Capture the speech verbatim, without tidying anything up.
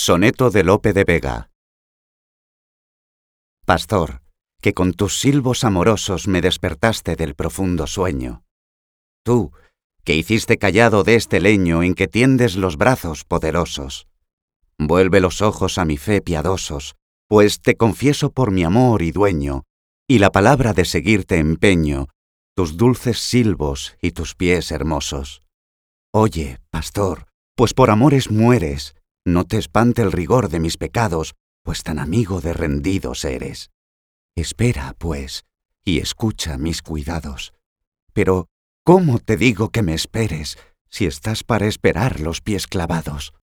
Soneto de Lope de Vega. Pastor, que con tus silbos amorosos me despertaste del profundo sueño. Tú, que hiciste callado de este leño en que tiendes los brazos poderosos. Vuelve los ojos a mi fe piadosos, pues te confieso por mi amor y dueño, y la palabra de seguirte empeño, tus dulces silbos y tus pies hermosos. Oye, pastor, pues por amores mueres, no te espante el rigor de mis pecados, pues tan amigo de rendidos eres. Espera, pues, y escucha mis cuidados. Pero, ¿cómo te digo que me esperes, si estás para esperar los pies clavados?